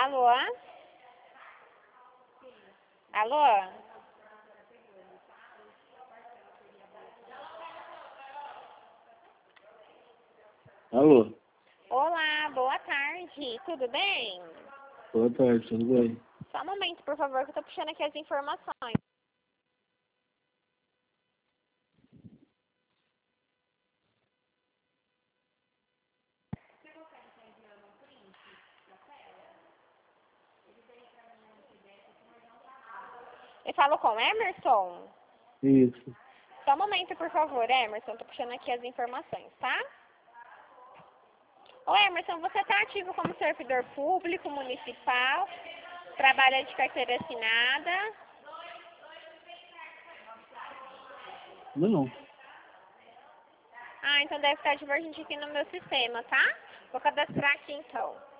Alô? Alô? Alô? Olá, boa tarde. Tudo bem? Boa tarde, tudo bem? Só um momento, por favor, que eu tô puxando aqui as informações. Eu falo com Emerson? Isso. Só um momento, por favor, Emerson. Tô puxando aqui as informações, tá? Ô, Emerson, você tá ativo como servidor público, municipal, trabalha de carteira assinada? Não. Ah, então deve estar divergente aqui no meu sistema, tá? Vou cadastrar aqui, então.